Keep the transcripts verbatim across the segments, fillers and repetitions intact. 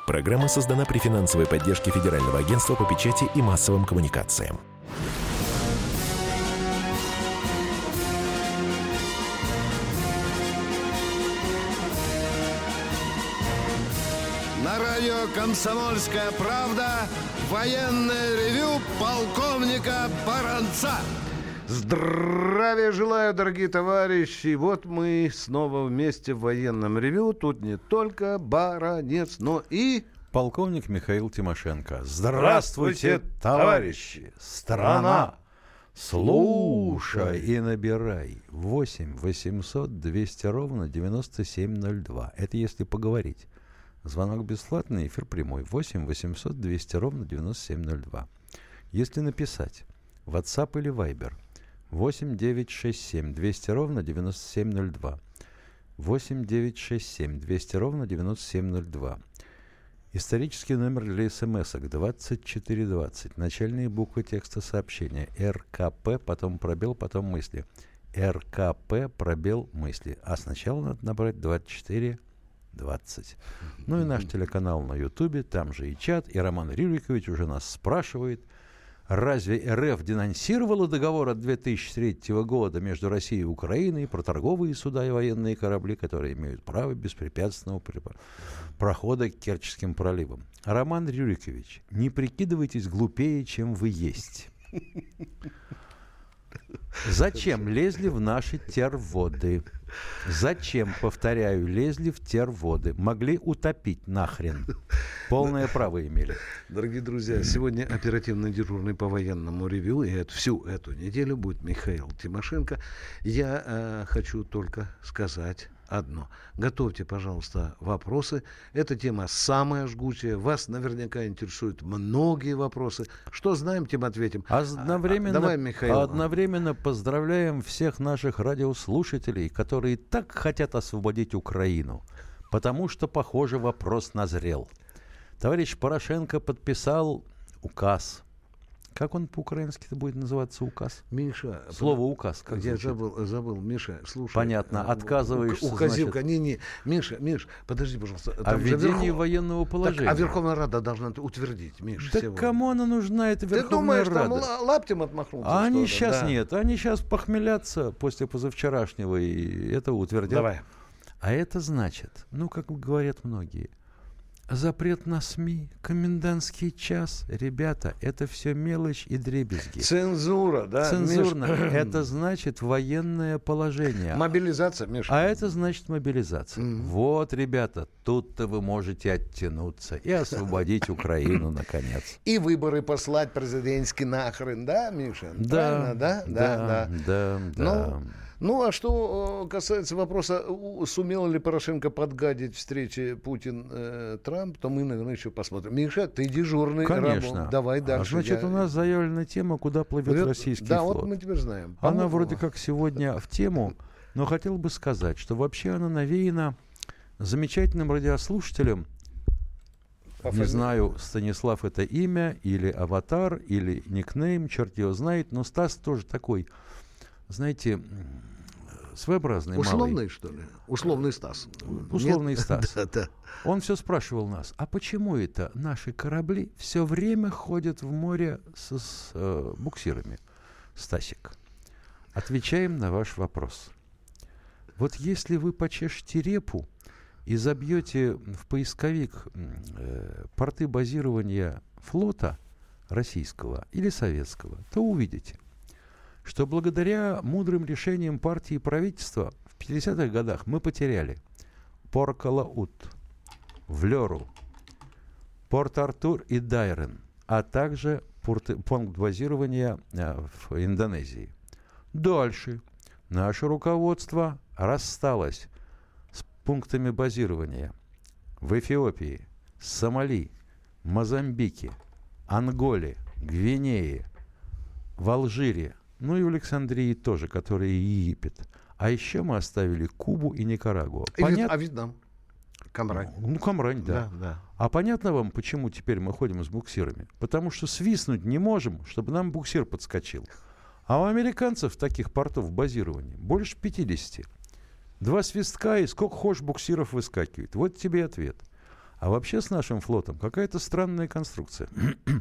Программа создана при финансовой поддержке Федерального агентства по печати и массовым коммуникациям. На радио «Комсомольская правда» военное ревю полковника Баранца. Здравия желаю, дорогие товарищи. Вот мы снова вместе в военном ревю. Тут не только Баранец, но и... полковник Михаил Тимошенко. Здравствуйте, товарищи! Страна! Слушай и набирай. восемь восемьсот двести ровно девяносто семь ноль два. Это если поговорить. Звонок бесплатный, эфир прямой. восемь восемьсот двести ровно девяносто семь ноль два. Если написать WhatsApp или Viber восемь девятьсот шестьдесят семь двести ровно девяносто семь ноль два. восемь девятьсот шестьдесят семь двести ровно девяносто семь ноль два. Исторический номер для смс-ок двадцать четыре двадцать. Начальные буквы текста сообщения. РКП, потом пробел, потом мысли. РКП, пробел, мысли. А сначала надо набрать двадцать четыре двадцать. Ну и наш телеканал на Ютубе, там же и чат. И Роман Рюрикович уже нас спрашивает: разве РФ денонсировала договор от две тысячи третьего года между Россией и Украиной про торговые суда и военные корабли, которые имеют право беспрепятственного прохода к Керченским проливам? Роман Рюрикович, не прикидывайтесь глупее, чем вы есть. Зачем лезли в наши терводы? Зачем, повторяю, лезли в терводы? Могли утопить нахрен. Полное право имели. Дорогие друзья, сегодня оперативно дежурный по военному ревью, и это, всю эту неделю будет Михаил Тимошенко. Я э, хочу только сказать одно. Готовьте, пожалуйста, вопросы. Эта тема самая жгучая. Вас наверняка интересуют многие вопросы. Что знаем, тем ответим. Одновременно, а, давай, Михаил. Одновременно поздравляем всех наших радиослушателей, которые так хотят освободить Украину. Потому что, похоже, вопрос назрел. Товарищ Порошенко подписал указ. Как он по-украински-то будет называться, указ? Миша. Слово указ. Как я звучит? забыл, забыл. Миша, слушай. Понятно. Отказываешься, Указивка. значит... Не, не. Миша, Миш, подожди, пожалуйста. О введении верхов... военного положения. Так, а Верховная Рада должна утвердить, Миш. Да сегодня. кому она нужна, эта Верховная Ты думаешь, Рада? там лаптем отмахнуться? А они ли? сейчас да. нет. Они сейчас похмелятся после позавчерашнего и это утвердят. Давай. А это значит, ну, как говорят многие, запрет на СМИ, комендантский час. Ребята, это все мелочь и дребезги. Цензура, да? Цензурно. Миш? Это значит военное положение. Мобилизация, Миша. А это значит мобилизация. Mm-hmm. Вот, ребята, тут-то вы можете оттянуться и освободить Украину, наконец. И выборы послать президентские нахрен, да, Миша? Да, да, да, да, да, да. Ну, а что касается вопроса, сумел ли Порошенко подгадить встрече Путин-Трамп, то мы, наверное, еще посмотрим. Миша, ты дежурный. Конечно. Рабон. Давай дальше. А значит, Я... у нас заявлена тема, куда плывет Плывет... российский да, флот. Да, вот мы теперь знаем. Она По-моему... вроде как сегодня в тему, но хотел бы сказать, что вообще она навеяна замечательным радиослушателем. По Не знаю, Станислав это имя, или аватар, или никнейм, черт его знает, но Стас тоже такой, знаете... своеобразный Условный, малый. что ли? Условный Стас. Условный Нет? Стас. да, да. Он все спрашивал нас, а почему это наши корабли все время ходят в море с, с э, буксирами? Стасик, отвечаем на ваш вопрос. Вот если вы почешете репу и забьете в поисковик э, порты базирования флота российского или советского, то увидите, что благодаря мудрым решениям партии и правительства в пятидесятых годах мы потеряли Порт-Калаут, Влёру, Порт-Артур и Дайрен, а также порты, пункт базирования э, в Индонезии. Дальше наше руководство рассталось с пунктами базирования в Эфиопии, Сомали, Мозамбике, Анголе, Гвинее, в Алжире, ну и в Александрии тоже, который и Египет. А еще мы оставили Кубу и Никарагуа. И Понят... А Вьетнам? Камрань. Ну, Камрань, да. да, да. А понятно вам, почему теперь мы ходим с буксирами? Потому что свистнуть не можем, чтобы нам буксир подскочил. А у американцев таких портов базирования больше пятидесяти. Два свистка и сколько хочешь буксиров выскакивает. Вот тебе ответ. А вообще с нашим флотом какая-то странная конструкция.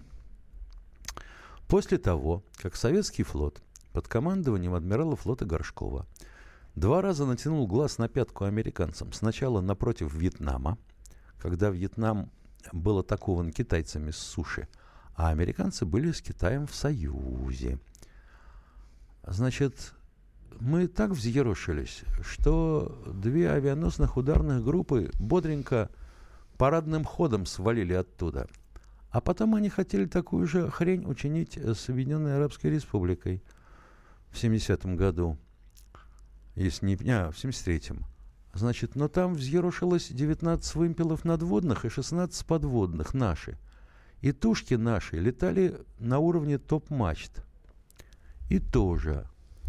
После того, как советский флот под командованием адмирала флота Горшкова два раза натянул глаз на пятку американцам. Сначала напротив Вьетнама, когда Вьетнам был атакован китайцами с суши, а американцы были с Китаем в союзе. Значит, мы так взъерошились, что две авианосных ударных группы бодренько парадным ходом свалили оттуда. А потом они хотели такую же хрень учинить с Объединенной Арабской Республикой в семидесятом году. Если не... А, в семьдесят третьем. Значит, но там взъерошилось девятнадцать вымпелов надводных и шестнадцать подводных наши. И тушки наши летали на уровне топ-мачт. И тоже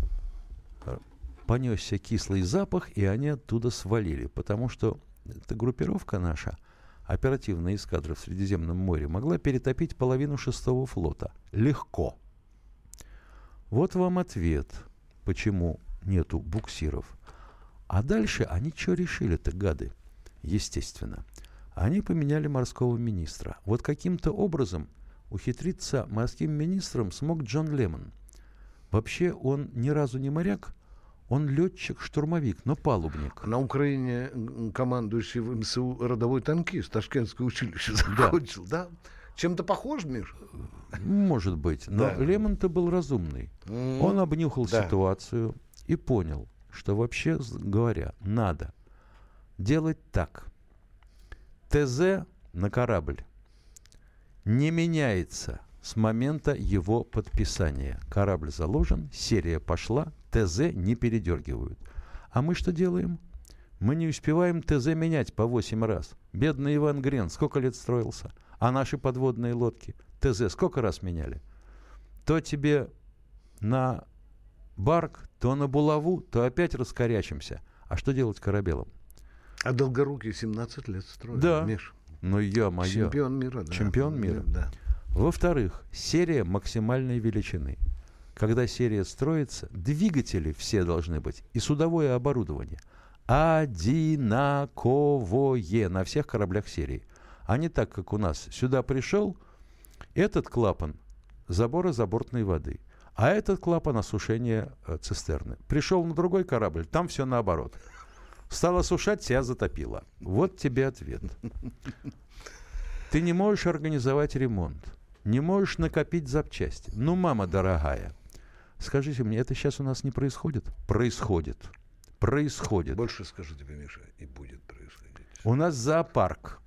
понесся кислый запах, и они оттуда свалили. Потому что эта группировка наша, оперативная эскадра в Средиземном море, могла перетопить половину шестого флота. Легко. Вот вам ответ, почему нету буксиров. А дальше они что решили-то, гады? Естественно. Они поменяли морского министра. Вот каким-то образом ухитриться морским министром смог Джон Лемон. Вообще он ни разу не моряк, он летчик-штурмовик, но палубник. На Украине командующий в МСУ рядовой танкист, Ташкентское училище закончил, да? да? Чем-то похож, Миш? Может быть. Но да. Лемон-то был разумный. Mm-hmm. Он обнюхал да. ситуацию и понял, что вообще говоря, надо делать так. ТЗ на корабль не меняется с момента его подписания. Корабль заложен, серия пошла, ТЗ не передергивают. А мы что делаем? Мы не успеваем ТЗ менять по восемь раз. Бедный Иван Грен сколько лет строился? А наши подводные лодки ТЗ сколько раз меняли? То тебе на барк, то на булаву, то опять раскорячимся. А что делать корабелам? А Долгорукий семнадцать лет строил, да. Миш. Ну, я-моё. Чемпион мира, да. Чемпион мира. Да. Во-вторых, серия максимальной величины. Когда серия строится, двигатели все должны быть и судовое оборудование одинаковое на всех кораблях серии. А не так, как у нас. Сюда пришел этот клапан забора забортной воды, а этот клапан осушения э, цистерны. Пришел на другой корабль, там все наоборот. Стал осушать, себя затопило. Вот тебе ответ. Ты не можешь организовать ремонт, не можешь накопить запчасти. Ну, мама дорогая, скажите мне, это сейчас у нас не происходит? Происходит. Происходит. Больше скажу тебе, Миша, и будет происходить. У нас зоопарк.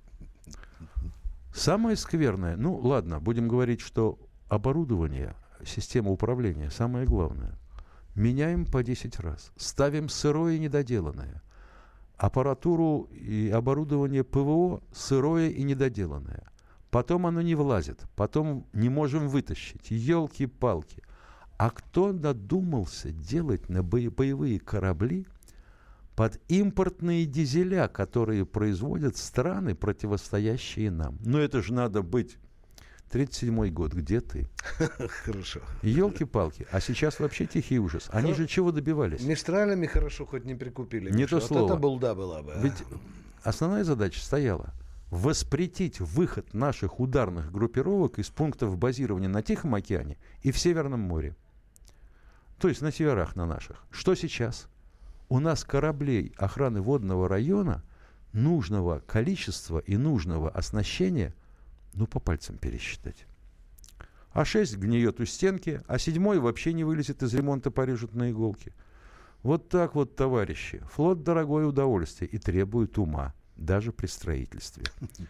Самое скверное, ну ладно, будем говорить, что оборудование, система управления, самое главное. Меняем по десять раз. Ставим сырое и недоделанное. Аппаратуру и оборудование ПВО сырое и недоделанное. Потом оно не влазит. Потом не можем вытащить. Елки-палки. А кто додумался делать на боевые корабли под импортные дизеля, которые производят страны, противостоящие нам? Ну это же надо быть... тридцать седьмой год, где ты? Хорошо. Елки-палки. А сейчас вообще тихий ужас. Они Хо... же чего добивались? Мистралями хорошо хоть не прикупили. Не то слово. Вот это булда была бы. А? Ведь основная задача стояла воспретить выход наших ударных группировок из пунктов базирования на Тихом океане и в Северном море. То есть на северах на наших. Что сейчас? У нас кораблей охраны водного района нужного количества и нужного оснащения, ну, по пальцам пересчитать. А шесть гниет у стенки, а седьмой вообще не вылезет из ремонта, порежут на иголки. Вот так вот, товарищи. Флот — дорогое удовольствие и требует ума, даже при строительстве.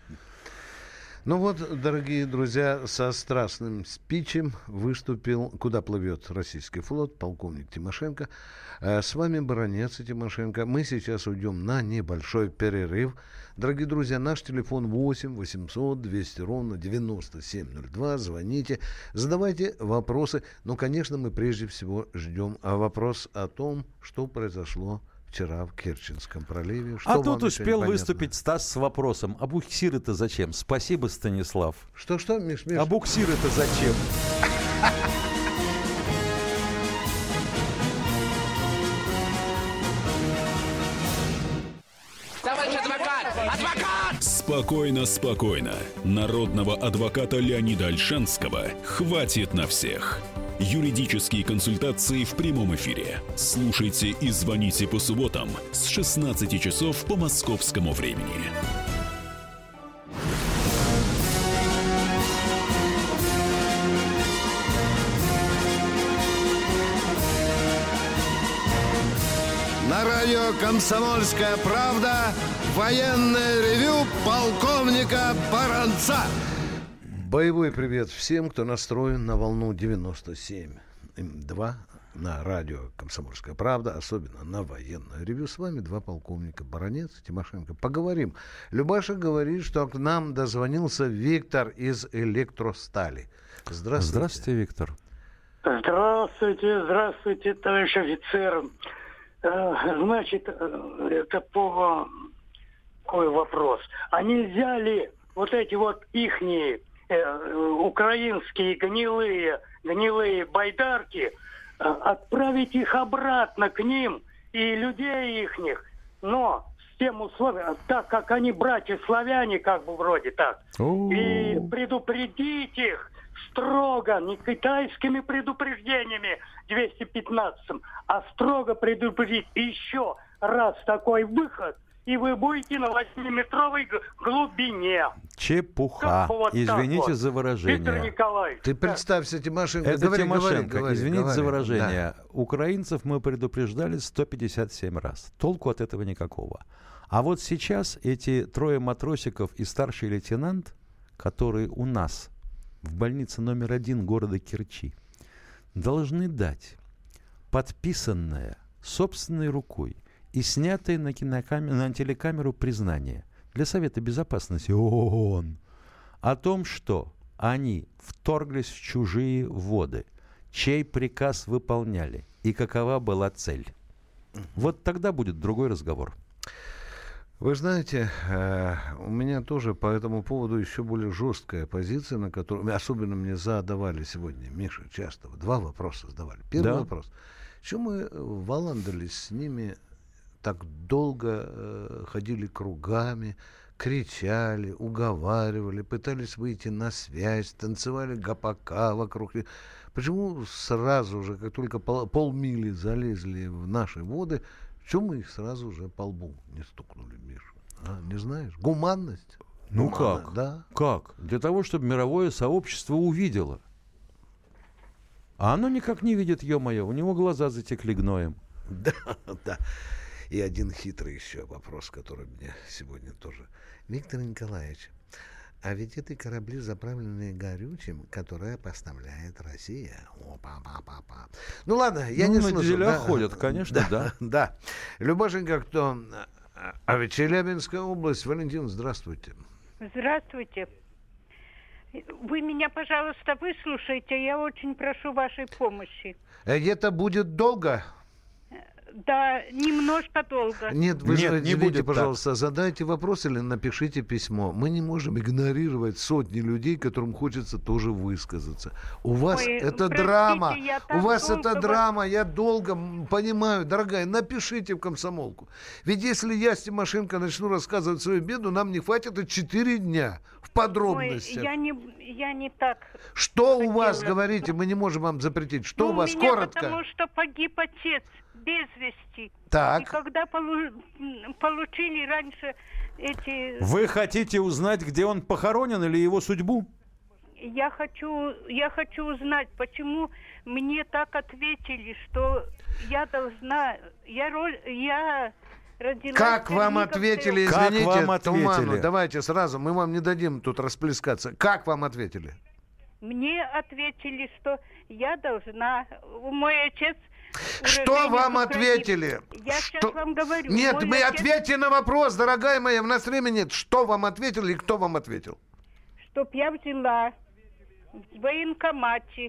Ну вот, дорогие друзья, со страстным спичем выступил «Куда плывет российский флот» полковник Тимошенко. С вами баронец Тимошенко. Мы сейчас уйдем на небольшой перерыв. Дорогие друзья, наш телефон восемь восемьсот двести ровно девяносто семь ноль два. Звоните, задавайте вопросы. Но, конечно, мы прежде всего ждем вопрос о том, что произошло вчера в Керченском проливе. Что а тут успел выступить Стас с вопросом: а буксиры-то зачем? Спасибо, Станислав. Что-что, Миш, Миш? А буксиры-то зачем? Товарищ адвокат! Адвокат! Спокойно, спокойно. Народного адвоката Леонида Ольшанского хватит на всех. Юридические консультации в прямом эфире. Слушайте и звоните по субботам с шестнадцати часов по московскому времени. На радио «Комсомольская правда» военное ревю полковника Баранца. Боевой привет всем, кто настроен на волну девяносто семь и два на радио «Комсомольская правда», особенно на военное ревю. С вами два полковника Баранец и Тимошенко. Поговорим. Любаша говорит, что к нам дозвонился Виктор из «Электростали». Здравствуйте. Здравствуйте, Виктор. Здравствуйте, здравствуйте, товарищ офицер. Значит, это по какой вопрос. А нельзя ли вот эти вот ихние э, украинские гнилые, гнилые байдарки э, отправить их обратно к ним и людей ихних, но с тем условием, так как они братья-славяне, как бы вроде так, О-о-о. и предупредить их строго, не китайскими предупреждениями двести пятнадцатым, а строго предупредить еще раз такой выход, и вы будете на восьмиметровой глубине. Чепуха. Вот Извините вот. за выражение. Виктор Николаевич. Ты представься, Тимошенко. Это говори, Тимошенко. говори, говори, Извините говори. за выражение. Да. Украинцев мы предупреждали сто пятьдесят семь раз. Толку от этого никакого. А вот сейчас эти трое матросиков и старший лейтенант, которые у нас в больнице номер один города Керчи, должны дать подписанное собственной рукой и снятое на, кинокамеру, на телекамеру признание для Совета Безопасности ООН о том, что они вторглись в чужие воды, чей приказ выполняли и какова была цель. Вот тогда будет другой разговор. Вы знаете, э, у меня тоже по этому поводу еще более жесткая позиция, на которую особенно мне задавали сегодня, Миша, часто. Два вопроса задавали. Первый Да. вопрос. Чего мы валандались с ними, так долго э, ходили кругами, кричали, уговаривали, пытались выйти на связь, танцевали гопака вокруг них. Почему сразу же, как только пол, полмили залезли в наши воды, почему мы их сразу же по лбу не стукнули, Миша? А, не знаешь? Гуманность? Ну Гуманно, как? Да. Как? Для того, чтобы мировое сообщество увидело. А оно никак не видит, ё-моё, у него глаза затекли гноем. Да, да. И один хитрый еще вопрос, который мне сегодня тоже. Виктор Николаевич, а ведь это корабли, заправленные горючим, которое поставляет Россия. Опа-па-па-па. Ну ладно, я ну, не на слышу. дизелях Да, ходят, конечно, да. Да. да. Любашенька, кто? А ведь Челябинская область. Валентин, здравствуйте. Здравствуйте. Вы меня, пожалуйста, выслушайте. Я очень прошу вашей помощи. Это будет долго? Да, немножко долго. Нет, вы Нет, же, не извините, будет пожалуйста, так. Задайте вопрос или напишите письмо. Мы не можем игнорировать сотни людей, которым хочется тоже высказаться. У вас Ой, это простите, драма. я У так вас долго это вас- драма. Я долго понимаю, дорогая, напишите в комсомолку. Ведь если я с Тимошенко начну рассказывать свою беду, нам не хватит и четыре дня в Ой, подробностях. я не, я не так. Что у вас, хотела. говорите, мы не можем вам запретить. Что Ну, у вас, меня коротко? потому что погиб отец без вести. Так. И когда полу- м, получили раньше эти... Вы хотите узнать, где он похоронен или его судьбу? Я хочу, я хочу узнать, почему мне так ответили, что я должна... Я, роль, я родилась Как в вам Черниговской ответили, Как извините, вам ответили? Туману, давайте сразу, мы вам не дадим тут расплескаться. Как вам ответили? Мне ответили, что я должна... Мой отец... Что уроженец вам Украины. ответили? Я Что? сейчас вам говорю. Нет, Мой мы отец, ответьте на вопрос, дорогая моя, у нас времени нет. Что вам ответили и кто вам ответил? Чтоб я взяла в военкомате.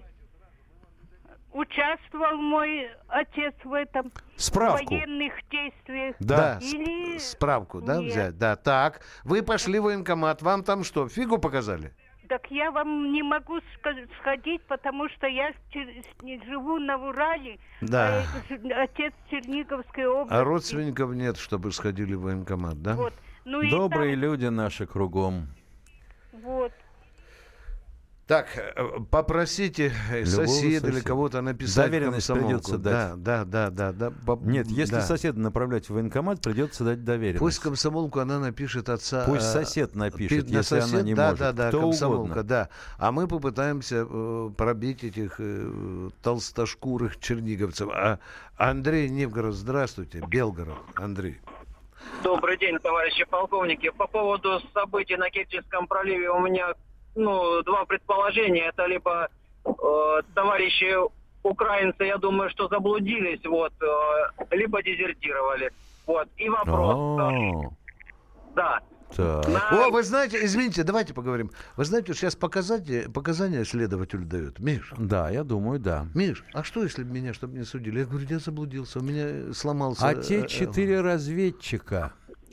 Участвовал мой отец в этом. Справку. В военных действиях. Да. Или... с- Справку, да, Нет. взять? Да, так. Вы пошли в военкомат, вам там что, фигу показали? Так я вам не могу ска- сходить, потому что я в Чер- живу на Урале. Да. а, э, Отец Черниговской области. А родственников нет, чтобы сходили в военкомат, да? Вот. Ну, и Добрые там, люди наши кругом. вот. Так, э, попросите э, Любого соседа или соседа. кого-то написать Доверенность комсомолку. придется дать. Да, да, да, да, да. По- Нет, если да. соседа направлять в военкомат, придется дать доверенность. Пусть комсомолку она напишет отца. Пусть э, сосед напишет, пи- на если она сосед, не да, может. Да, да, Кто комсомолка, угодно. да. А мы попытаемся э, пробить этих э, толстошкурых черниговцев. А Андрей Невгород, здравствуйте. Белгород, Андрей. Добрый день, товарищи полковники. По поводу событий на Керченском проливе у меня ну, два предположения. Это либо э, товарищи украинцы, я думаю, что заблудились, вот, э, либо дезертировали. Вот. И вопрос. О, Да. так. На- О, вы знаете, извините, давайте поговорим. Вы знаете, вот сейчас показания, показания следователю дают. Миш, Да, я думаю, да. Миш, а что, если бы меня, чтобы не судили? Я говорю, я заблудился, у меня сломался... А э, те э, четыре разведчика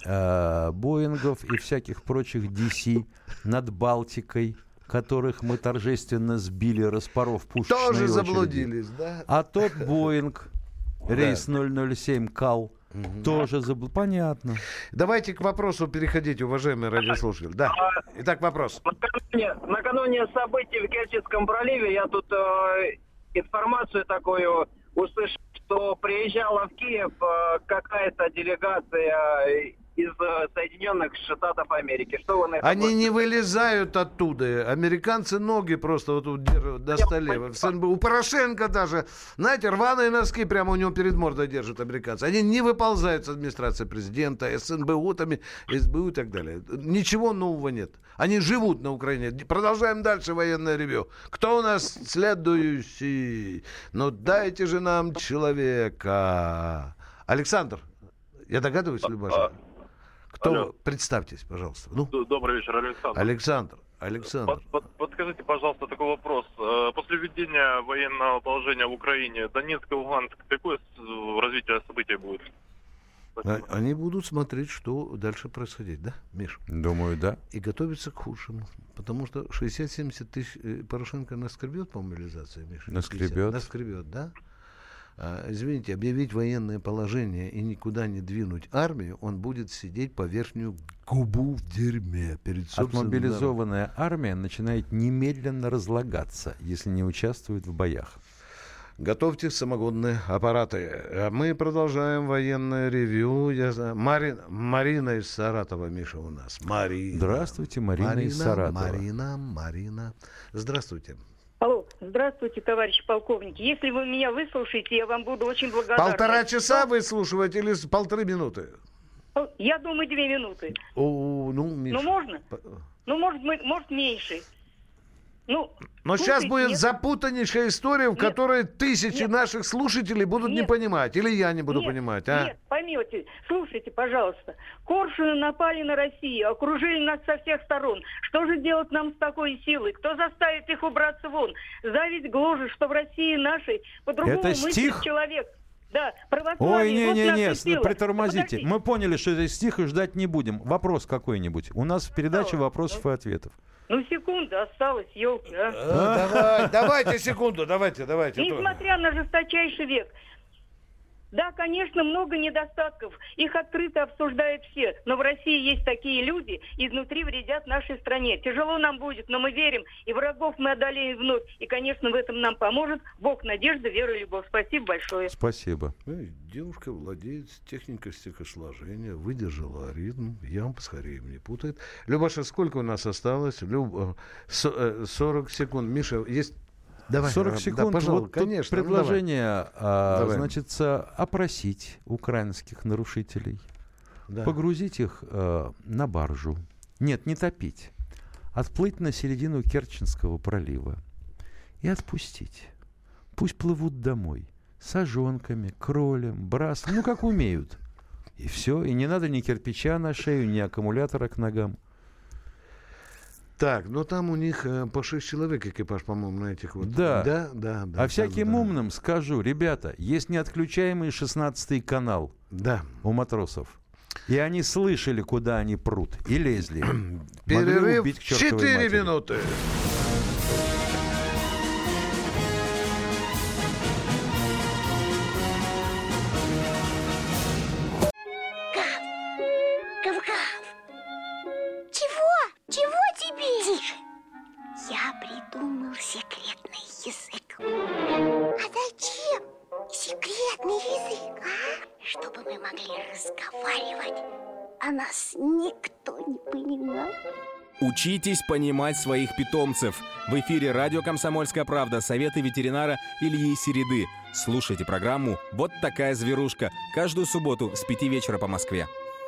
э, Боингов и всяких прочих ди си над Балтикой, которых мы торжественно сбили, распоров пушечные Тоже очереди. заблудились, да? А тот Боинг, рейс ноль ноль семь КАЛ, тоже заблудился. Понятно. Давайте к вопросу переходите, уважаемые радиослушатели. Да. Итак, вопрос. Накануне, накануне событий в Керченском проливе я тут э, информацию такую услышал, что приезжала в Киев э, какая-то делегация из э, Соединенных Штатов Америки. Что вы на это Они можете не вылезают оттуда. Американцы ноги просто вот тут держат на столе. В СНБ. У Порошенко даже, знаете, рваные носки прямо у него перед мордой держат американцы. Они не выползают с администрации президента, СНБУ, там, СБУ и так далее. Ничего нового нет. Они живут на Украине. Продолжаем дальше военное ревью. Кто у нас следующий? Ну дайте же нам человека. Александр, я догадываюсь, Любаша? Кто? Алло. Представьтесь, пожалуйста. Ну, Добрый вечер, Александр. Александр, Александр. Под- под- подскажите, пожалуйста, такой вопрос. Э, После введения военного положения в Украине, Донецк и Луганск, какое с- развитие событий будет? А- Спасибо. Они будут смотреть, что дальше происходить, да, Миш? Думаю, да. И готовиться к худшему. Потому что шестьдесят-семьдесят тысяч э, Порошенко наскребет по мобилизации, Миш? Наскребет. Наскребет, да? А, извините, объявить военное положение и никуда не двинуть армию, он будет сидеть по верхнюю губу в дерьме перед собственным народом. Отмобилизованная армия начинает немедленно разлагаться, если не участвует в боях. Готовьте самогонные аппараты. А мы продолжаем военное ревью. Я знаю. Марина, Марина из Саратова, Миша, у нас. Марина. Здравствуйте, Марина, Марина из Саратова. Марина, Марина. Здравствуйте. Алло, здравствуйте, товарищ полковник. Если вы меня выслушаете, я вам буду очень благодарна. Полтора часа выслушивать или с- полторы минуты? Я думаю, две минуты. О, ну, Миша. Ну, можно? П- Ну, может, мы- может меньше. Ну, Но сейчас слушайте, будет нет, запутаннейшая история, в Нет. которой тысячи Нет. наших слушателей будут не Нет. понимать. Или я не буду нет, понимать, а? Нет, поймете. Слушайте, пожалуйста. Коршуны напали на Россию, окружили нас со всех сторон. Что же делать нам с такой силой? Кто заставит их убраться вон? Зависть гложет, что в России нашей по-другому Это мыслит стих? человек. Да, православие. Ой, вот не-не-не, наша сила. притормозите. Подождите. Мы поняли, что это стих и ждать не будем. Вопрос какой-нибудь. У нас в передаче вопросов и ответов. Ну, секунда осталась, елки, а. А, давай, давайте секунду, давайте, давайте. Несмотря на жесточайший век. Да, конечно, много недостатков. Их открыто обсуждают все. Но в России есть такие люди, изнутри вредят нашей стране. Тяжело нам будет, но мы верим. И врагов мы одолеем вновь. И, конечно, в этом нам поможет Бог, надежда, вера и любовь. Спасибо большое. Спасибо. Эй, девушка владеет техникой стихосложения, выдержала ритм, ям с хореем не путает. Любаша, сколько у нас осталось? Люб... э, со- э, сорок секунд. Миша, есть... Давай, сорок да, секунд. пожалуй, Вот тут конечно. ну, предложение, а, Давай. значит, а, опросить украинских нарушителей, давай. Да. погрузить их а, на баржу. Нет, не топить. Отплыть на середину Керченского пролива и отпустить. Пусть плывут домой. С ожонками, кролем, брасом, ну как умеют. И все. И не надо ни кирпича на шею, ни аккумулятора к ногам. Так, но там у них э, по шесть человек экипаж, по-моему, на этих вот. Да. Да, да, да. А всяким да. умным скажу, ребята, есть неотключаемый шестнадцатый канал Да. у матросов. И они слышали, куда они прут, и лезли. Могли Перерыв убить к чертовой четыре матери. минуты. Гав! придумал секретный язык. А зачем секретный язык, а? Чтобы мы могли разговаривать, а нас никто не понимал. Учитесь понимать своих питомцев. В эфире радио «Комсомольская правда». Советы ветеринара Ильи Середы. Слушайте программу «Вот такая зверушка» каждую субботу с пяти вечера по Москве.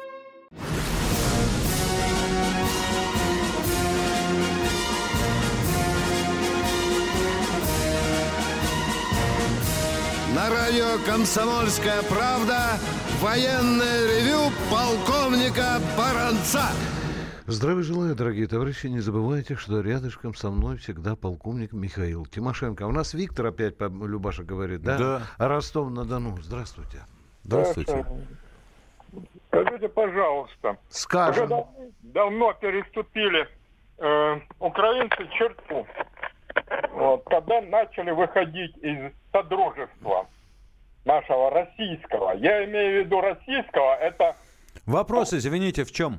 На радио «Комсомольская правда» военное ревю полковника Баранца. Здравия желаю, дорогие товарищи. Не забывайте, что рядышком со мной всегда полковник Михаил Тимошенко. У нас Виктор опять, Любаша говорит, да? Да. Ростов-на-Дону. Здравствуйте. Здравствуйте. Скажите, пожалуйста. Скажем. Уже дав- давно переступили э, украинцы черту, вот, когда начали выходить из содружества нашего российского. Я имею в виду российского, это... Вопрос, извините, в чем?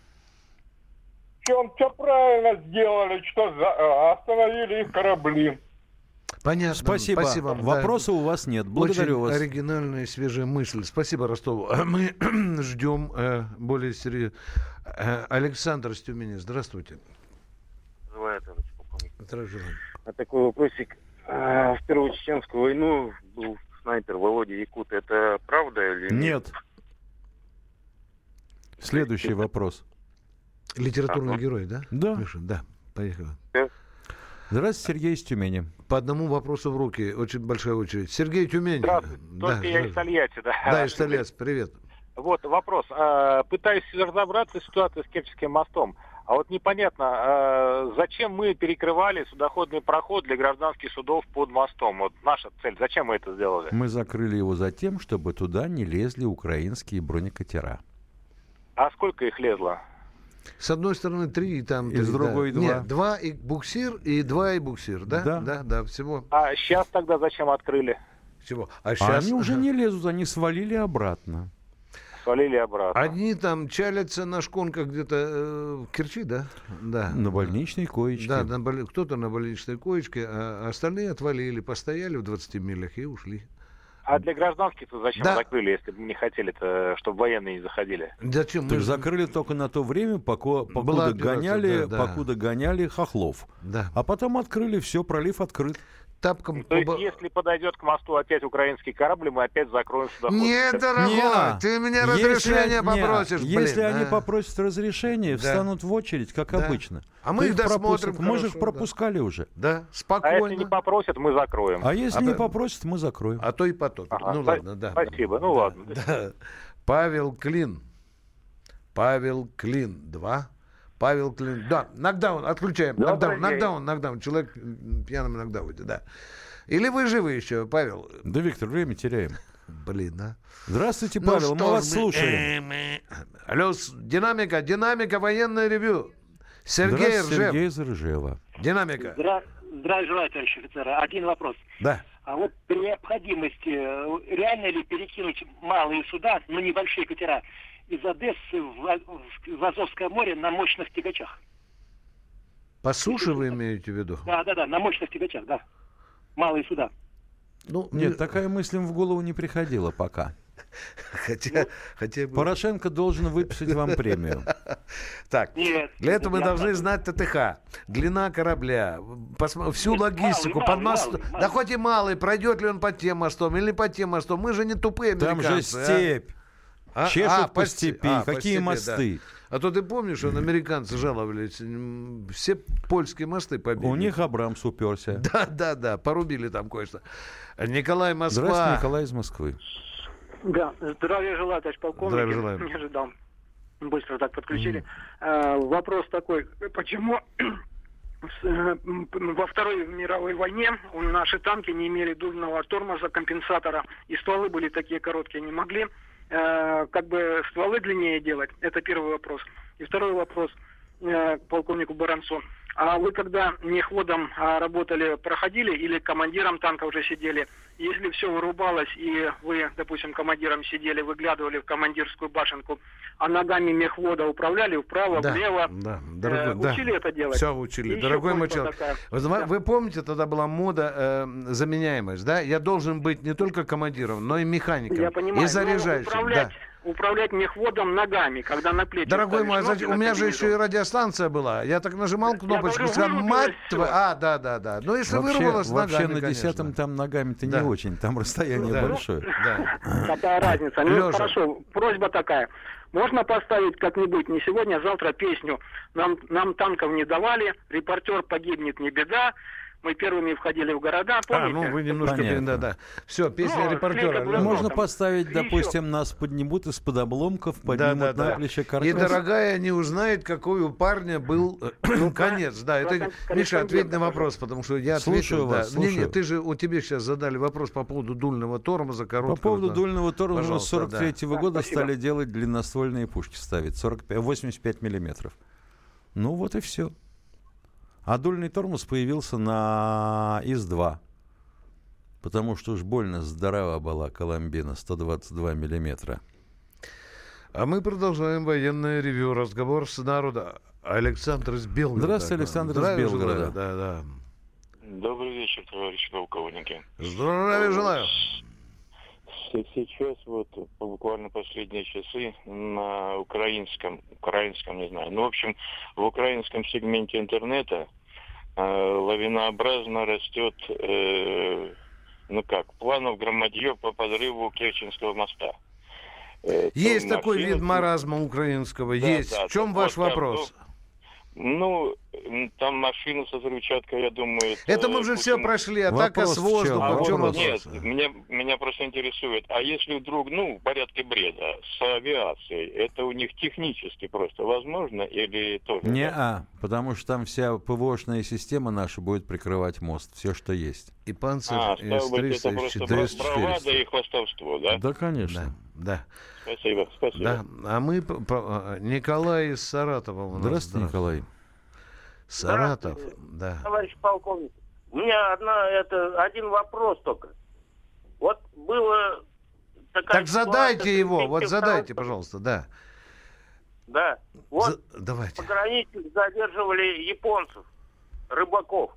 Он все правильно сделали, что за, остановили их корабли. Понятно. Спасибо. Спасибо. Вопроса у вас нет. Благодарю Очень вас. оригинальная и свежая мысль. Спасибо, Ростову. Мы ждем э, более серьезно. Э, Александр из Тюмени. Здравствуйте. Желаю, товарищ полковник. Здравствуйте. А такой вопросик. А, в Первую Чеченскую войну был снайпер Володя Якут. Это правда или нет? Нет. Следующий вопрос. Литературный Ага. герой, да? Да. Миша, да. Поехали. Здравствуйте, Сергей из Тюмени. По одному вопросу в руки. Очень большая очередь. Сергей, Тюмень. Здравствуйте. Да, Только я из Тольятти, да. Да, из Тольятти. Привет. Вот вопрос. А, пытаюсь разобраться в ситуации с Керченским мостом. А вот непонятно, а, зачем мы перекрывали судоходный проход для гражданских судов под мостом? Вот наша цель. Зачем мы это сделали? Мы закрыли его за тем, чтобы туда не лезли украинские бронекатера. А сколько их лезло? С одной стороны три, и там... И три, с другой да. два. Нет, два и буксир, и два и буксир, да? Да. Да, да, всего. А сейчас тогда зачем открыли? Всего. А А сейчас... они уже не лезут, они свалили обратно. Свалили обратно. Одни там чалятся на шконках где-то э, в Керчи, да? Да. На больничной коечке. Да, на боли- кто-то на больничной коечке, а остальные отвалили, постояли в двадцати милях и ушли. А для гражданских-то зачем Да. закрыли, если бы не хотели-то, чтобы военные не заходили? Зачем? Так Мы- закрыли только на то время, пока, Была покуда, операция, гоняли, да, да. покуда гоняли хохлов. Да. А потом открыли, все, пролив открыт. Тапком... То есть, поба- если подойдет к мосту опять украинский корабль, мы опять закроем судоход. Нет, дорогой, Не-а. ты меня Если- разрешение не-а. попросишь, блин, Если они а? попросят разрешения, Да. встанут в очередь, как Да. обычно. А мы Ты их досмотрим пропустят. Мы же их хорошо, да. пропускали уже. Да, А спокойно. если не попросят, мы закроем. А если А не да. попросят, мы закроем. А то и потопит. Ага, Ну спа- ладно, да. Спасибо, ну Да, ладно. да. Павел Клин. Павел Клин. Два. Павел Клин. Да, нокдаун, отключаем. Добрый Нокдаун, день. нокдаун, нокдаун. Человек м, пьяным нокдауне, да. Или вы живы еще, Павел? Да, Виктор, время теряем. Блин, а. Здравствуйте, Ну Павел, что мы ж вас мы- слушаем. э, мы- Алло, с- динамика, динамика, военное ревю. Сергей Здравствуйте, Ржев. Сергей из Ржева. Динамика. Здра... Здравия желаю, товарищ офицер. Один вопрос. Да. А вот при необходимости, э, реально ли перекинуть малые суда, но небольшие катера, из Одессы в, А- в Азовское море на мощных тягачах? По суше вы имеете в виду? Да, да, да, на мощных тягачах, да. Малые суда. Ну, Нет, не- такая мысль им в голову не приходила пока. Хотя, хотя бы... Порошенко должен выписать вам премию. Так, Нет, для этого мы я должны так- знать ТТХ, длина корабля, посмо- всю Нет, логистику, малый, под мост- малый, малый. Да хоть и малый, пройдет ли он под тем мостом или не под тем мостом. Мы же не тупые Там же американцы. а. степь. А? Чешут А, по сте- степи. а, по Какие степи, мосты? да. А то ты помнишь, что американцы жаловались, м, все польские мосты побили. У них Абрамс уперся. Да, да, да, порубили там кое-что. Николай Москва. Здравствуйте, Николай из Москвы. Да, здравия желаю, товарищ полковник. Здравия желаю. Не ожидал. Быстро так подключили. А, вопрос такой. Почему с- э, м, во Второй мировой войне наши танки не имели дульного тормоза, компенсатора, и стволы были такие короткие, не могли э, как бы стволы длиннее делать? Это первый вопрос. И второй вопрос э, к полковнику Баранцу. А вы когда мехводом а, работали, проходили или командиром танка уже сидели, если все вырубалось и вы, допустим, командиром сидели, выглядывали в командирскую башенку, а ногами мехвода управляли вправо, да, влево, да, дорогой, э, да. учили это делать? Все учили. И Дорогой мой еще человек, такая. вы, Да. вы помните, тогда была мода э, заменяемость, да? Я должен быть не только командиром, но и механиком. Я понимаю, и заряжающим. управлять, Да. управлять мехводом ногами, когда на плечи. Дорогой мой, ставишь значит, ноги у меня на же телевизор. еще и радиостанция была. Я так нажимал кнопочку, говорю, сказал, вырубилось мать всё. твою. А, да, да, да. Ну, если Вообще, вырвалось вообще ногами, на конечно. десятом там ногами-то Да. не очень, там расстояние Да. большое. Да. Какая разница? Ну, Лёша. хорошо, просьба такая. Можно поставить как-нибудь, не сегодня, а завтра песню «Нам, нам танков не давали», «Репортер погибнет, не беда», мы первыми входили в города, помните? А, ну вы немножко... Понятно. Да, да. Все, песня Ну, репортера. слегка Лёша. Можно там. поставить, И допустим, ещё. нас поднимут из-под обломков, Да, поднимут да, да. на плечи И каркас. дорогая не узнает, какой у парня был ну, конец. Да, это Миша, ответь на вопрос, потому что я Слушаю ответил. вас, да. Не, слушаю. не, ты же, у тебе сейчас задали вопрос по поводу дульного тормоза, короткого. По поводу да. дульного тормоза с Пожалуйста, сорок третьего да. года Спасибо. стали делать длинноствольные пушки, ставить сорок пять, восемьдесят пять миллиметров. Ну вот и все. А дульный тормоз появился на ИС два. Потому что уж больно здорова была Коломбина, сто двадцать два миллиметра. А мы продолжаем военное ревью. Разговор с народом. Александр из Белгорода. Здравствуйте, Александр из Здравия Белгорода. желаю, Да, да. Добрый вечер, товарищи полковники. Здравия желаю. С- Сейчас вот буквально последние часы на украинском, украинском, не знаю, ну, в общем, в украинском сегменте интернета э, лавинообразно растет, э, ну как, планов громадье по подрыву Керченского моста. Э, Есть то такой машины- вид маразма украинского. Да, Есть. да, В чем да, ваш вот так, вопрос? Ну, м, там машину со взрывчаткой, я думаю... Это мы уже Путин- все прошли. Атака Вопрос с в чём? воздуха. А В чем вопрос- вопрос? Нет, меня, меня просто интересует, а если вдруг, ну, в порядке бреда, с авиацией, это у них технически просто возможно или тоже? Не, да? а, потому что там вся ПВОшная система наша будет прикрывать мост, все, что есть. И панцирь, А, и стало быть, триста, это и просто четыреста. бравада и хвастовство, да? Да, конечно. Да, Спасибо, спасибо. да. А мы... п- п- Николай из Саратова у нас. Здравствуйте, Николай. Саратов, да. Товарищ полковник, у меня одна, это, один вопрос только. Вот было такая Так задайте ситуация, его, вот тридцать задайте, второго пожалуйста, да. Да. Вот За- Давайте. пограничник задерживали японцев, рыбаков.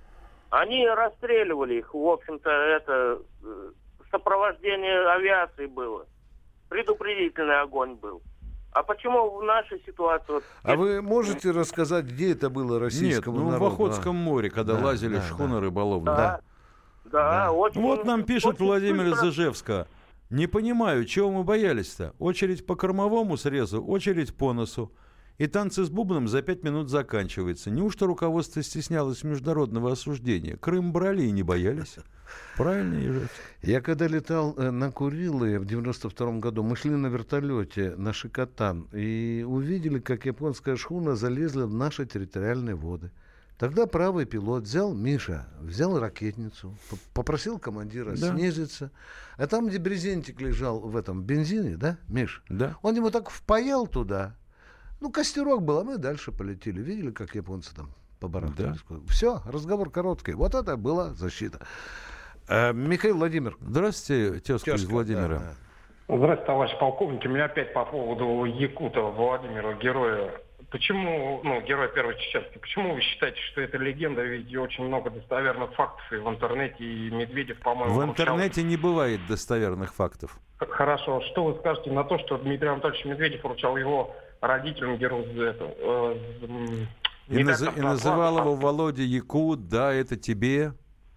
Они расстреливали их, в общем-то, это э, сопровождение авиации было. Предупредительный огонь был. А почему в нашей ситуации... Вот, А вы можете рассказать, где это было Нет, российскому ну в народу? Охотском море, когда Да, лазили да, шхуны да. рыболовные. Да. Да, Да. очень... Вот нам пишет очень Владимир из быстро. Ижевска. Не понимаю, чего мы боялись-то? Очередь по кормовому срезу, очередь по носу. И танцы с бубном за пять минут заканчивается. Неужто руководство стеснялось международного осуждения? Крым брали и не боялись. Правильно, Ижевск? Я когда летал э, на Курилы в девяносто втором году, мы шли на вертолете на Шикотан и увидели, как японская шхуна залезла в наши территориальные воды. Тогда правый пилот взял, Миша, взял ракетницу, п- попросил командира Да. снизиться. А там, где брезентик лежал в этом бензине, да, Миш? Да. Он его так впаял туда. Ну, костерок был, а мы дальше полетели. Видели, как японцы там побарахтались? Все, разговор короткий. Вот это была защита. Э, Михаил Владимир. Здравствуйте, тезка из Тезка, Владимира. да, Здравствуйте, товарищ полковник. У меня опять по поводу якута Владимира, героя. Почему, ну, герой первой Чеченской, почему вы считаете, что это легенда? Ведь очень много достоверных фактов и в интернете, и Медведев, по-моему, В вручал. интернете не бывает достоверных фактов. Хорошо. Что вы скажете на то, что Дмитрий Анатольевич Медведев вручал его родителям герою за это? э, м, И, медаль наз- и Красного называл Флага? его Володя Якут, да, это тебе.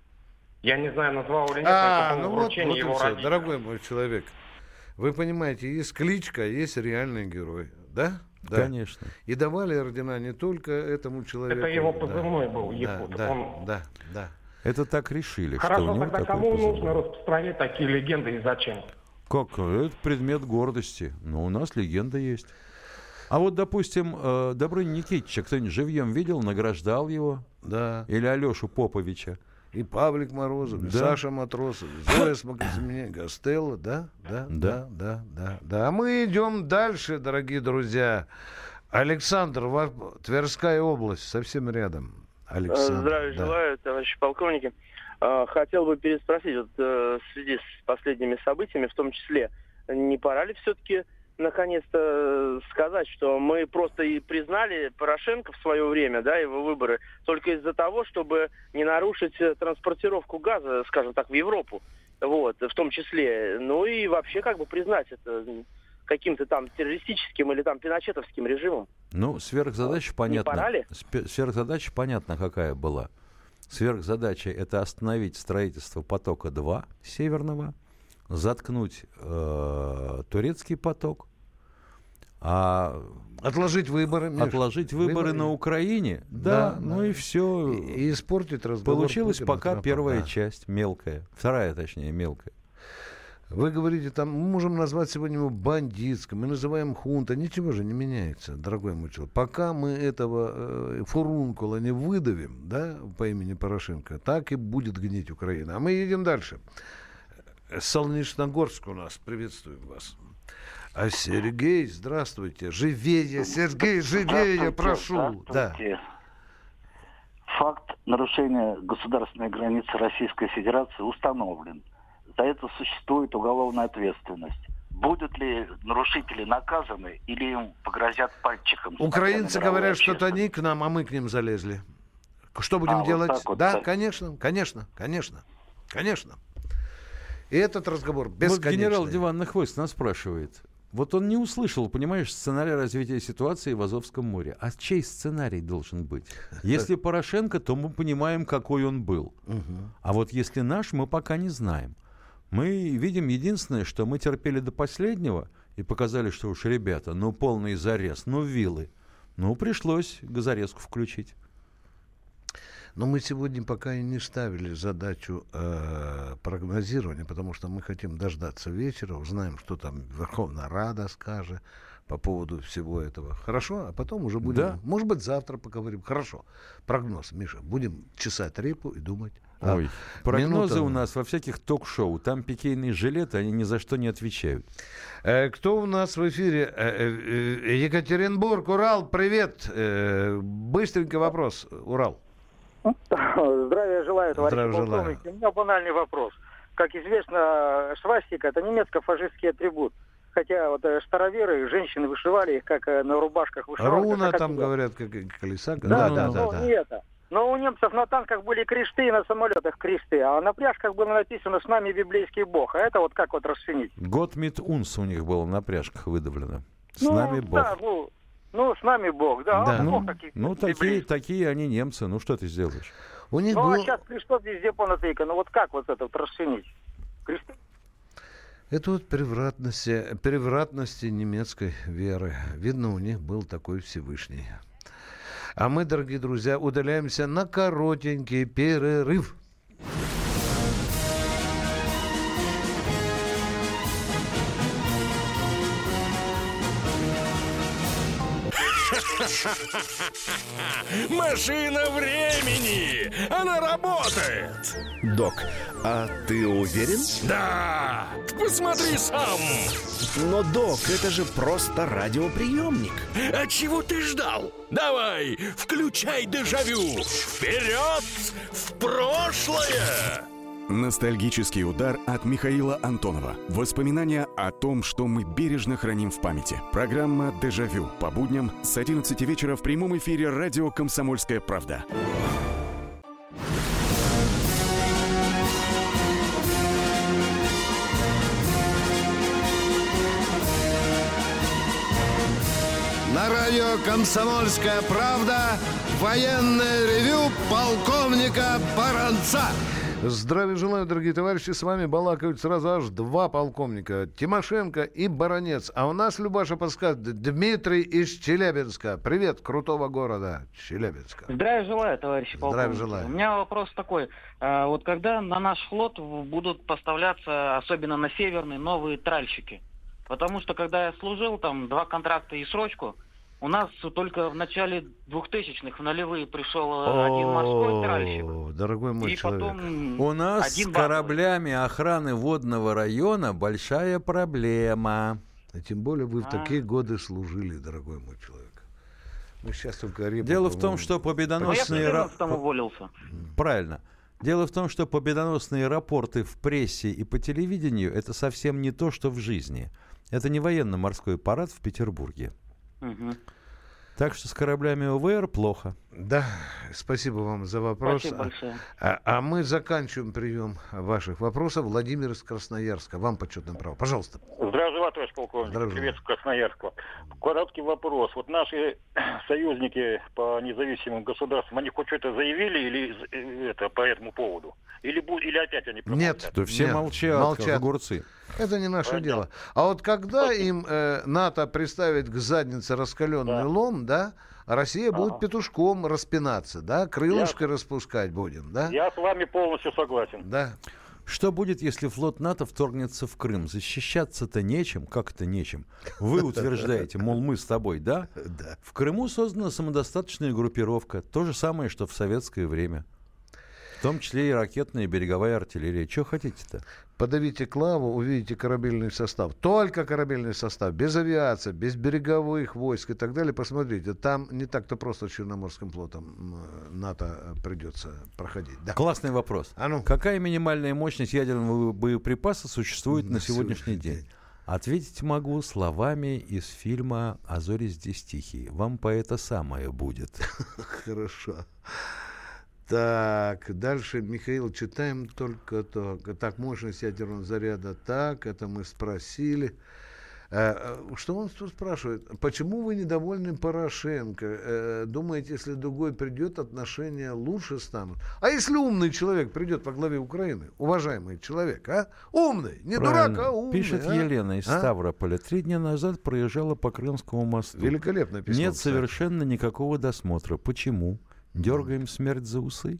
Я не знаю, назвал или нет, А, но это ну было вот, вручение вот и его всё, родителям. дорогой мой человек. Вы понимаете, есть кличка, а есть реальный герой. Да? Да. Конечно. И давали ордена не только этому человеку. Это его да. позывной был, Да, Якут. да, Он- да, да. Это так решили, что у Хорошо, него тогда такой кому позывной. нужно распространять такие легенды и зачем? Как? Это предмет гордости. Но у нас легенда есть. А вот, допустим, э, Добрыню Никитича кто-нибудь живьем видел, награждал его? Да. Или Алешу Поповича? И Павлик Морозов, и Да. Саша Матросов, и Зоя Смокосменя, Гастелло, да, да, да, да, да, да. А мы идем дальше, дорогие друзья. Александр, ва- Тверская область, совсем рядом. Александр. Здравия да. желаю, товарищи полковники. А, Хотел бы переспросить, вот, э, в связи с последними событиями, в том числе, не пора ли все-таки наконец-то сказать, что мы просто и признали Порошенко в свое время, да, его выборы, только из-за того, чтобы не нарушить транспортировку газа, скажем так, в Европу, вот, в том числе. Ну и вообще как бы признать это каким-то там террористическим или там пиночетовским режимом. Ну, сверхзадача понятна. пора ли? Спе- Сверхзадача понятна, какая была. Сверхзадача — это остановить строительство потока-два северного, заткнуть э, турецкий поток, а отложить выборы, Миш, отложить выборы, выборы на Украине, да, Да, ну да. и все. И, и испортить разговор. Получилась Путина, пока Трампа, первая да. часть, мелкая, вторая, точнее, мелкая. Вы говорите, там, мы можем назвать сегодня его бандитским, мы называем хунта, ничего же не меняется, дорогой мой человек. Пока мы этого э, фурункула не выдавим, да, по имени Порошенко, так и будет гнить Украина. А мы едем дальше. Солнечногорск у нас, приветствуем вас. А Сергей, здравствуйте, живее, Сергей, живее, прошу. Да. Факт нарушения государственной границы Российской Федерации установлен. За это существует уголовная ответственность. Будут ли нарушители наказаны или им погрозят пальчиком? Украинцы говорят, что это они к нам, а мы к ним залезли. Что будем А, делать? вот так вот, да, так. конечно, конечно, конечно, конечно. И этот разговор Вот бесконечный. генерал Диванных войск нас спрашивает. Вот он не услышал, понимаешь, сценарий развития ситуации в Азовском море. А чей сценарий должен быть? Если Порошенко, то мы понимаем, какой он был. А вот если наш, мы пока не знаем. Мы видим единственное, что мы терпели до последнего и показали, что уж, ребята, ну полный зарез, ну вилы. Ну, пришлось газорезку включить. Но мы сегодня пока и не ставили задачу э, прогнозирования, потому что мы хотим дождаться вечера, узнаем, что там Верховная Рада скажет по поводу всего этого. Хорошо? А потом уже будем, Да. может быть, завтра поговорим. Хорошо. Прогноз, Миша. Будем чесать репу и думать. А, Ой, прогнозы минута. у нас во всяких ток-шоу. Там пикейные жилеты, они ни за что не отвечают. Э, кто у нас в эфире? Э, э, э, Екатеринбург, Урал, привет. Э, быстренький вопрос. Урал. Здравия желаю, товарищи Здравия желаю. полковники. У меня банальный вопрос. Как известно, свастика — это немецко-фашистский атрибут. Хотя вот э, староверы, женщины вышивали их, как э, на рубашках вышивали. Руна как там отсюда. говорят, как и колеса. Да, да, ну, да, да. не это. Но у немцев на танках были кресты, и на самолетах кресты, а на пряжках было написано «С нами библейский Бог». А это вот как вот расценить? Год мит унс у них было на пряжках выдавлено. С ну, нами Бог. Да, ну, ну, с нами Бог, да. Да. А Ну, Бог какие ну такие, такие они немцы. Ну, что ты сделаешь? У них Ну, был... а сейчас крестов везде понатыкано. Ну, вот как вот это вот расценить? Кресты? Это вот превратности, превратности немецкой веры. Видно, у них был такой Всевышний. А мы, дорогие друзья, удаляемся на коротенький перерыв. Машина времени! Она работает! Док, а ты уверен? Да! Посмотри сам! Но, док, это же просто радиоприемник. А чего ты ждал? Давай, включай дежавю! Вперед! В прошлое! Ностальгический удар от Михаила Антонова. Воспоминания о том, что мы бережно храним в памяти. Программа «Дежавю» по будням с одиннадцати вечера в прямом эфире радио «Комсомольская правда». На радио «Комсомольская правда» военное ревю полковника Баранца. Здравия желаю, дорогие товарищи. С вами балакают сразу аж два полковника. Тимошенко и Баранец. А у нас, Любаша подсказывает, Дмитрий из Челябинска. Привет, крутого города Челябинска. Здравия желаю, товарищи полковники. Здравия желаю. У меня вопрос такой. А, вот когда на наш флот в- будут поставляться, особенно на северный, новые тральщики? Потому что когда я служил, там, два контракта и срочку, у нас только в начале двухтысячных, в нулевые, пришел э, один морской тральщик. О, дорогой мой И человек. потом У нас один с базовый. кораблями охраны водного района большая проблема. А тем более вы в А. такие годы служили, дорогой мой человек. Мы сейчас только репу, Дело в том, что победоносные... Я там уволился. Правильно. Дело в том, что победоносные рапорты в прессе и по телевидению — это совсем не то, что в жизни. Это не военно-морской парад в Петербурге. Угу. Так что с кораблями ОВР плохо. Да, спасибо вам за вопрос. Спасибо большое. А, а мы заканчиваем прием ваших вопросов. Владимир из Красноярска. Вам почетное право. Пожалуйста. Здравия желаю, товарищ полковник. Здравия Привет, Красноярска. Короткий вопрос. Вот наши союзники по независимым государствам, они хоть что-то заявили или это по этому поводу? Или, или опять они промолчат? Нет. Да все нет, молчат, молчат. как огурцы. Это не наше Понятно. дело. А вот когда им э, НАТО приставит к заднице раскаленный да. лом, да, Россия ага. будет петушком распинаться, да, крылышко Я... распускать будем, да? Я с вами полностью согласен. Да. Что будет, если флот НАТО вторгнется в Крым? Защищаться-то нечем. Как это нечем? Вы утверждаете, мол, мы с тобой, да? Да. В Крыму создана самодостаточная группировка. То же самое, что в советское время. В том числе и ракетная и береговая артиллерия. Чего хотите-то? Подавите Клаву, увидите корабельный состав. Только корабельный состав, без авиации, без береговых войск и так далее. Посмотрите, там не так-то просто Черноморским флотом НАТО придется проходить. Да. Классный вопрос. А ну. Какая минимальная мощность ядерного боеприпаса существует на, на сегодняшний день? день? Ответить могу словами из фильма «А зори здесь тихие». Вам по это самое будет. Хорошо. Так, дальше, Михаил, читаем только то. Так, мощность ядерного заряда, так, это мы спросили. Э, что он тут спрашивает? Почему вы недовольны Порошенко? Э, думаете, если другой придет, отношения лучше станут? А если умный человек придет по главе Украины? Уважаемый человек, а? Умный, не Правильно. дурак, а умный. Пишет а? Елена из а? Ставрополя. Три дня назад проезжала по Крымскому мосту. Великолепно письмо. Нет кстати. совершенно никакого досмотра. Почему? Дергаем смерть за усы?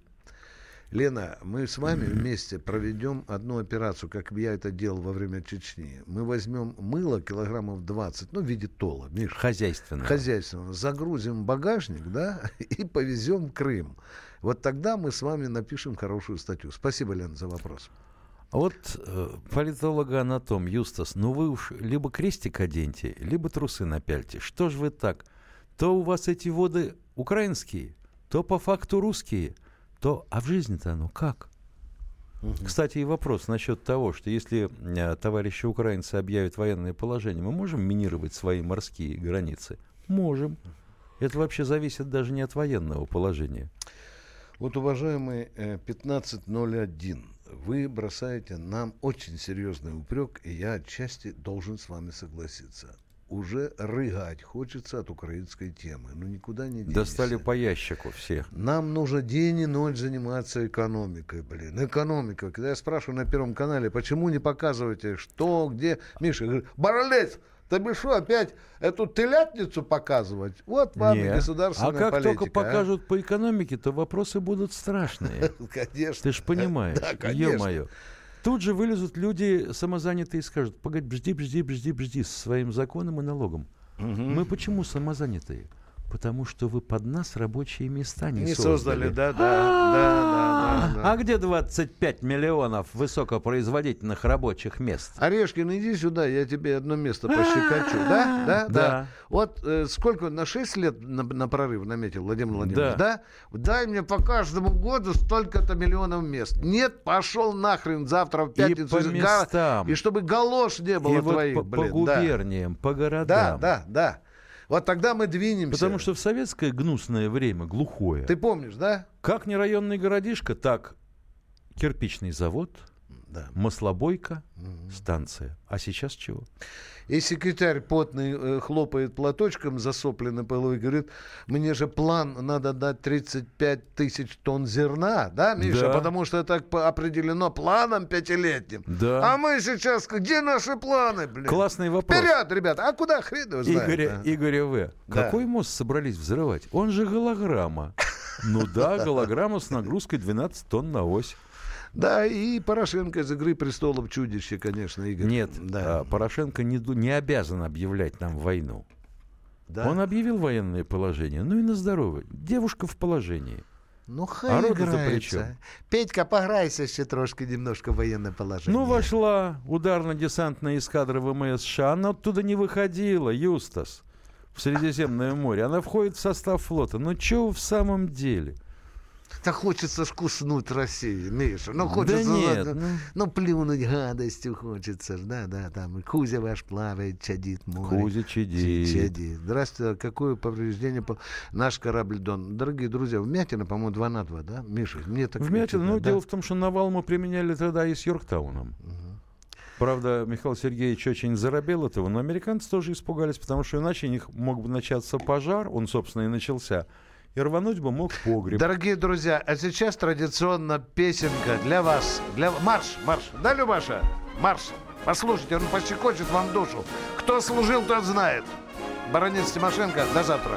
Лена, мы с вами вместе проведем одну операцию, как я это делал во время Чечни. Мы возьмем мыло килограммов двадцать, ну, в виде тола, Миша. Хозяйственного. Хозяйственного. Загрузим в багажник, да, и повезем в Крым. Вот тогда мы с вами напишем хорошую статью. Спасибо, Лена, за вопрос. Вот э, политолога-анатом Юстас, ну вы уж либо крестик оденьте, либо трусы напяльте. Что ж вы так? То у вас эти воды украинские, то по факту русские, то... А в жизни-то оно как? Угу. Кстати, и вопрос насчет того, что если э, товарищи украинцы объявят военное положение, мы можем минировать свои морские границы? Можем. Это вообще зависит даже не от военного положения. Вот, уважаемый э, пятнадцать ноль один, вы бросаете нам очень серьезный упрек, и я отчасти должен с вами согласиться. Уже рыгать хочется от украинской темы. Ну, никуда не денешься. Достали по ящику всех. Нам нужно день и ночь заниматься экономикой, блин. Экономика. Когда я спрашиваю на Первом канале, почему не показываете, что, где... Миша говорит, Баралец, ты бы что, опять эту телятницу показывать? Вот вам и государственная политика. А как политика, только покажут а? по экономике, то вопросы будут страшные. Конечно. Ты ж понимаешь. Да, конечно. Ё-моё. Тут же вылезут люди самозанятые и скажут: погоди, бжди, бжди, бжди, бжди, со своим законом и налогом. Угу. Мы почему самозанятые? Потому что вы под нас рабочие места не, не создали. создали. Да, да, да, да, да. А где двадцать пять миллионов высокопроизводительных рабочих мест? Орешкин, иди сюда, я тебе одно место пощекочу. Да, да, да. Вот э, сколько, на шесть лет на, на прорыв наметил Владимир Владимирович, да. да? Дай мне по каждому году столько-то миллионов мест. Нет, пошел нахрен завтра в пятницу. И по местам. И чтобы галош не было и твоих, вот по, блин. по губерниям, да. по городам. Да, да, да. Вот тогда мы двинемся. Потому что в советское гнусное время, глухое. Ты помнишь, да? Как не районный городишко, так кирпичный завод, да. маслобойка, угу. станция. А сейчас чего? И секретарь потный э, хлопает платочком засопленный полу и говорит: мне же план надо дать тридцать пять тысяч тонн зерна, да, Миша? Да. Потому что это определено планом пятилетним. Да. А мы сейчас, где наши планы, блин? Классный вопрос. Вперед, ребята, а куда хрен его знает? Игоря, а? Игоря В. Да. Какой мост собрались взрывать? Он же голограмма. Ну да, голограмма с нагрузкой двенадцать тонн на ось. Да, и Порошенко из «Игры престолов» чудище, конечно, Игорь. Нет, да. а, Порошенко не, не обязан объявлять нам войну. Да? Он объявил военное положение, ну и на здоровье. Девушка в положении. Ну, хай а играется. Петька, пограйся еще трошки, немножко в военное положение. Ну, вошла ударно-десантная эскадра ВМС США, она оттуда не выходила, Юстас. в Средиземное море. Она входит в состав флота. Но что в самом деле? Так хочется вкуснуть Россию, Миша. Ну, хочется, да нет, ну, ну... ну, плюнуть гадостью хочется. Да, да, там. Кузя ваш плавает, чадит море. Кузя чадит. чадит. Здравствуйте, какое повреждение? Наш корабль Дон. Дорогие друзья, вмятина, по-моему, два на два, да, Миша? Мне так вмятина, ну, да? дело в том, что навал мы применяли тогда и с Йорктауном. Угу. Правда, Михаил Сергеевич очень заробел этого, но американцы тоже испугались, потому что иначе у них мог бы начаться пожар, он, собственно, и начался. И рвануть бы мог погреб. Дорогие друзья, а сейчас традиционно песенка для вас. Для... Марш, марш. Да, Любаша? Марш. Послушайте, он пощекочет вам душу. Кто служил, тот знает. Баронец Тимошенко, до завтра.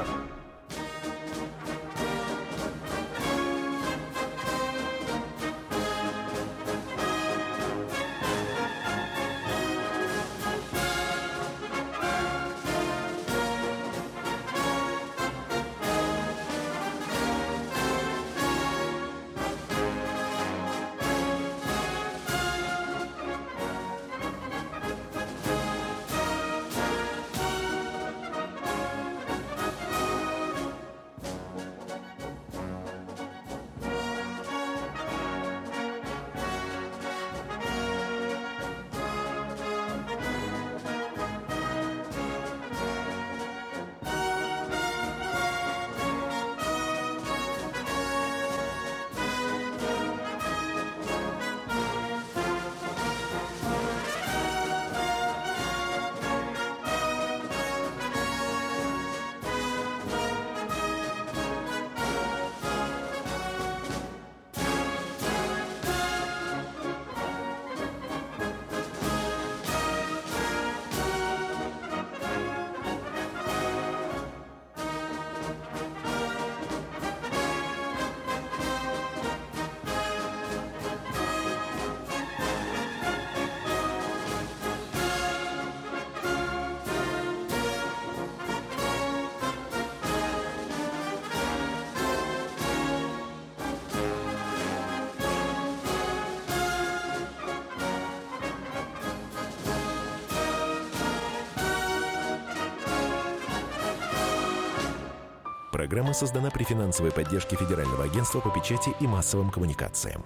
Программа создана при финансовой поддержке Федерального агентства по печати и массовым коммуникациям.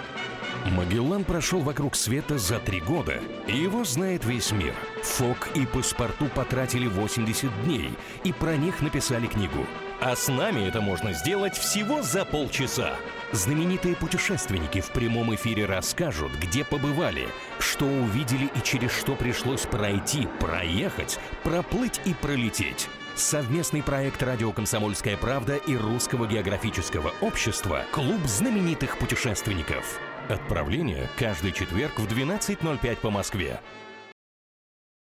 Магеллан прошел вокруг света за три года, и его знает весь мир. Фок и Паспарту потратили восемьдесят дней, и про них написали книгу. А с нами это можно сделать всего за полчаса. Знаменитые путешественники в прямом эфире расскажут, где побывали, что увидели и через что пришлось пройти, проехать, проплыть и пролететь. Совместный проект «Радио Комсомольская правда» и Русского географического общества «Клуб знаменитых путешественников». Отправление каждый четверг в двенадцать ноль пять по Москве.